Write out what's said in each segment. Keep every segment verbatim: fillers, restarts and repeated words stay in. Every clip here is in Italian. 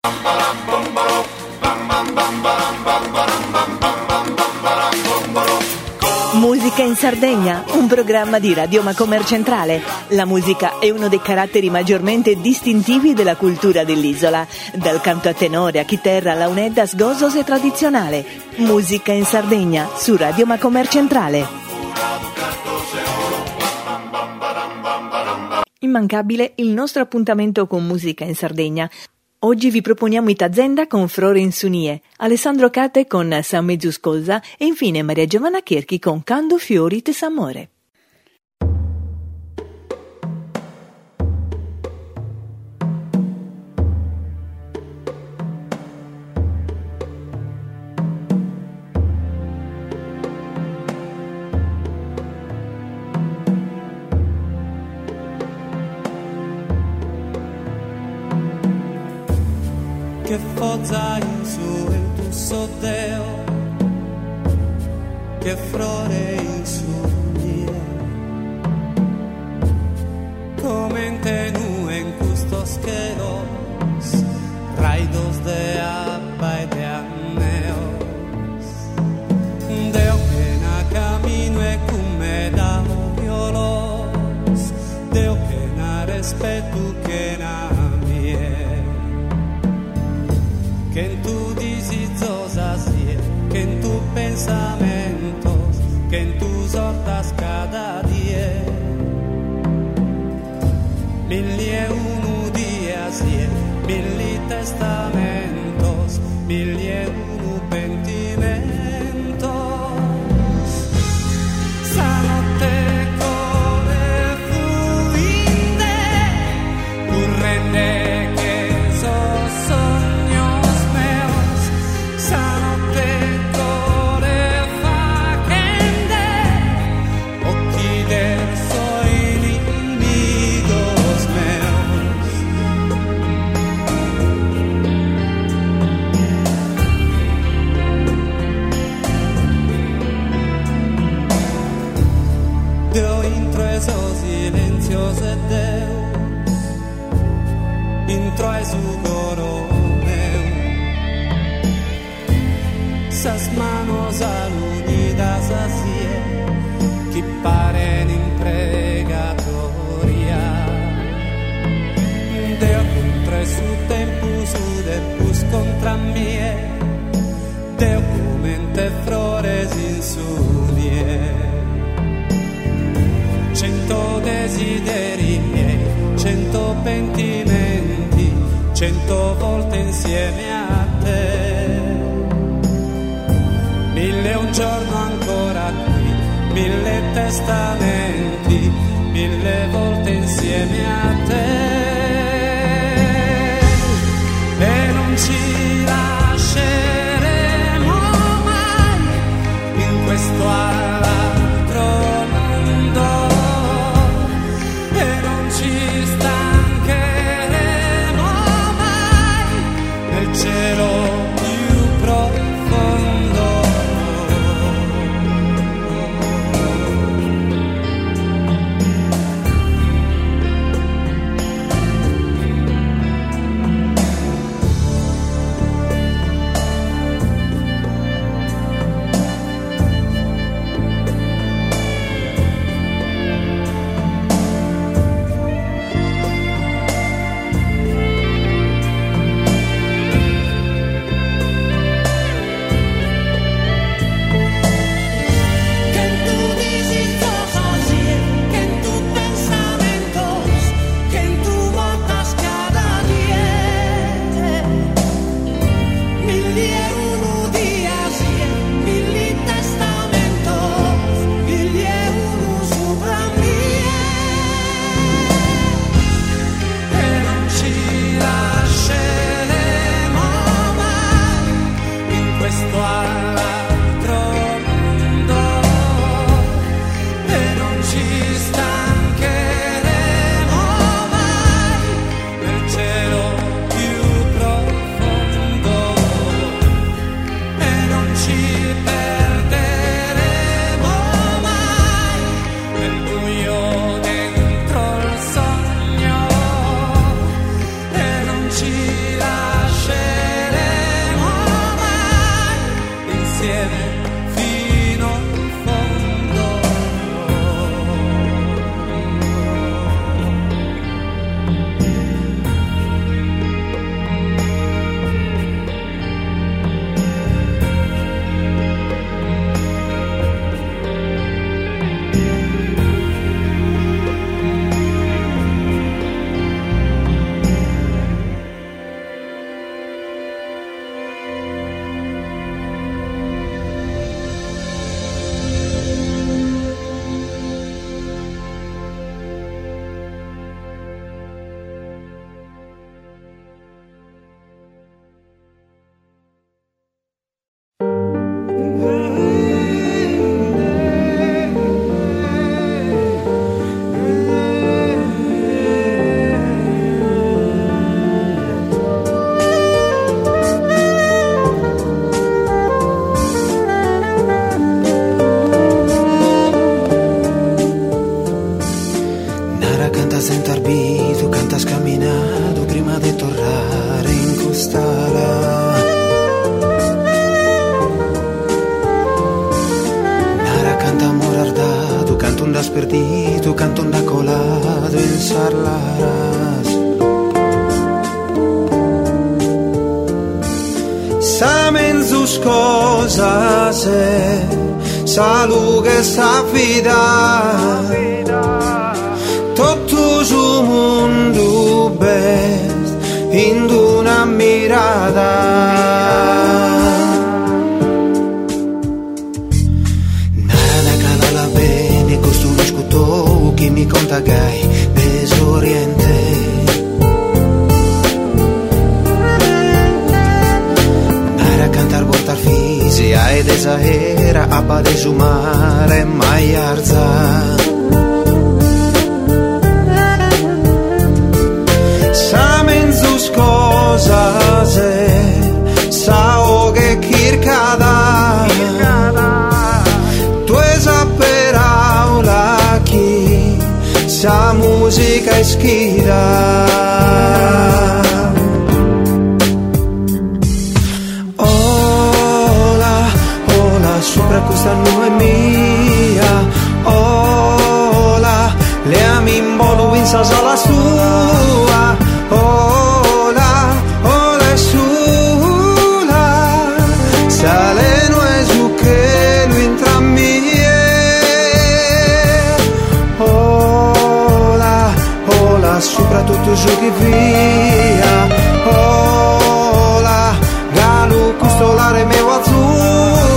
Musica in Sardegna, un programma di Radio Macomer Centrale. La musica è uno dei caratteri maggiormente distintivi della cultura dell'isola, dal canto a tenore a chitarra, launeddas, gozos e tradizionale. Musica in Sardegna su Radio Macomer Centrale. Immancabile il nostro appuntamento con Musica in Sardegna. Oggi vi proponiamo Itazenda con Frore Insunie, Alessandro Cate con San Mezzus Cosa e infine Maria Giovanna Cherchi con Cando Fiori Tessamore. Che forza in su il tuo sotteo, che frore in su mie, come in tenu en custos queros, raidos de abba e de aneos, deo que na camino e come da violos, deo que na respeto que na mie. Que en tu disizosas que en tu pensamientos, que en tus hortas cada día, mil y uno días y mil y testamentos, mil y uno pentimentos. Sanote come fuinde, un rende. Intro a su coro meu, sas manos alunidas así, que paren in pregatoria. Deo contra su tempo su depus contra mie, Deo comente flores in su nie. Cento desideri miei, cento pentimenti, cento volte insieme a te. Mille un giorno ancora qui, mille testamenti, mille volte insieme a te. E non ci lasceremo mai in questo altro mondo. Cielo più profondo. estará. Nara canta amor ardado, canto un das perdido, canto un da colado en sarlaras. Saben sus cosas, eh, salud esa vida, todo su mundo ves in una mirada. Nada cala la bene, costruisco tu che mi conta gai desoriente. Cantar portar fisi a ed esahera a padesumare mai arza. Saben sus cosas sao che kirkada tu esa per aula chi sa musica ischida. Sopra questa nube mia, ola, le ami in volo in sa sala sua, ola, ola e sula, saleno e su che lui entrambi ola, ola, sopra tutto giù che via, ola, galo custolare mio azzurro.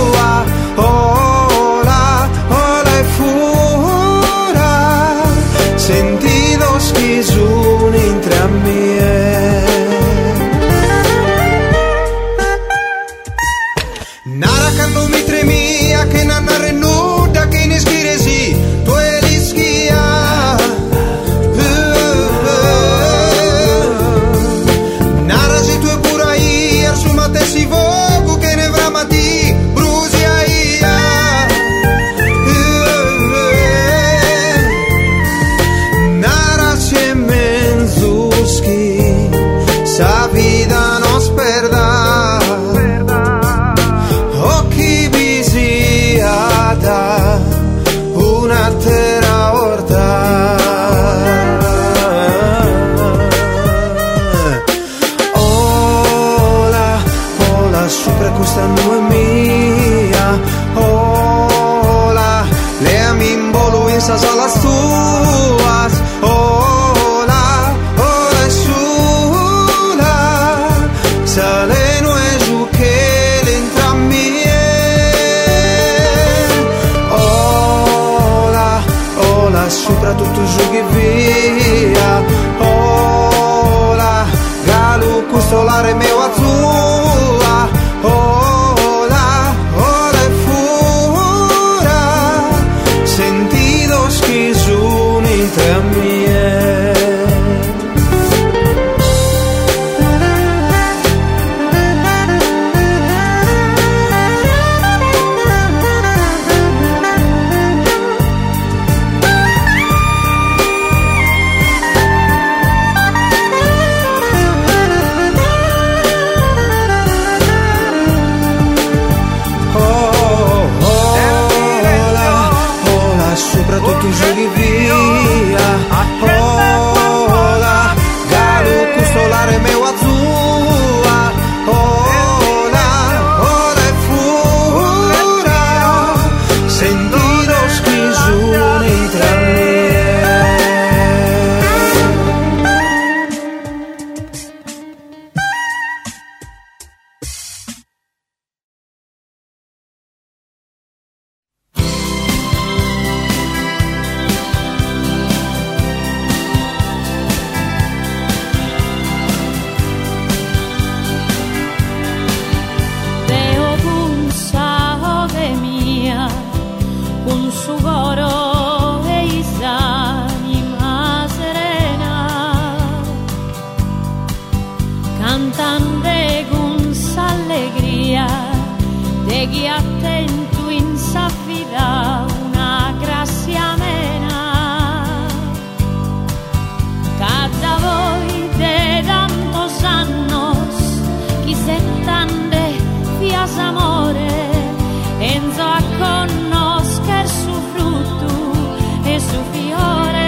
Hola, hola e fura, sentidos que son entre a mí. Nara canto mi tremia, che nanna renuda, che ne schiresi, tu eri schia. Nara si tu e pura ia, su mate si vogu, che ne vramati, brusi a sa vida nos perda, occhi visiata una terra orta. Ola, ola sopra questa nube mia, ola, le ami in volo in sa sala stuas, ola, ola e saleno e giù che l'entrambi ola, ola, sopra tutto giù che via, ola, galo custolare mio azzurra, ola, ola e fura, sentidos che sono entre a mie. casa amore, enzo a conoscer su frutto e su fiore.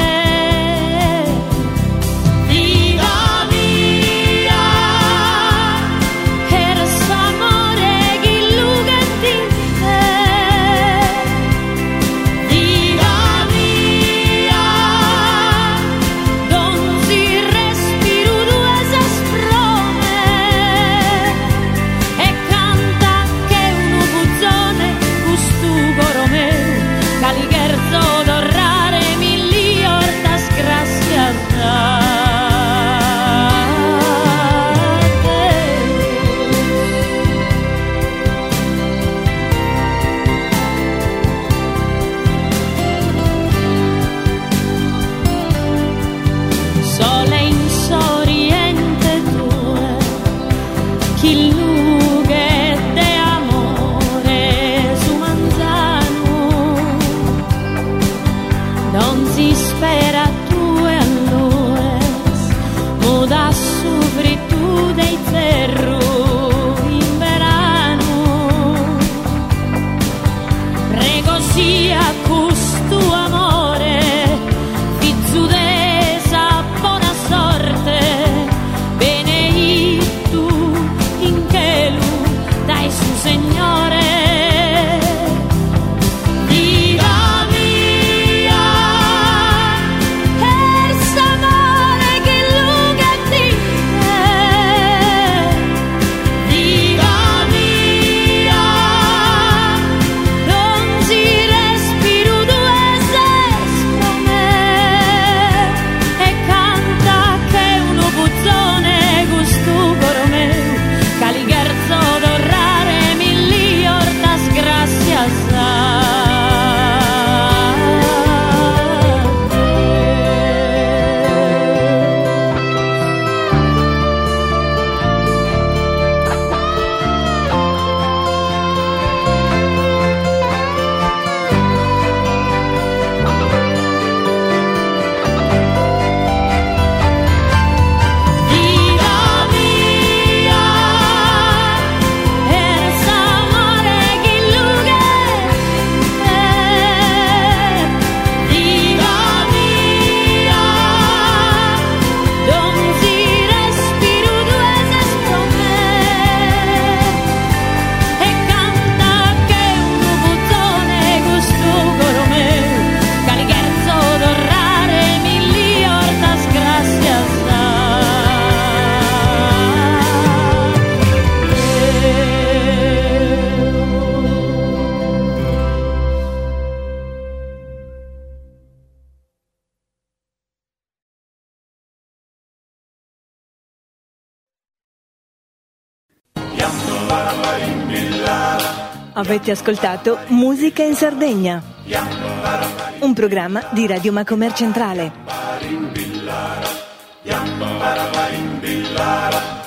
Avete ascoltato Musica in Sardegna, un programma di Radio Macomer Centrale.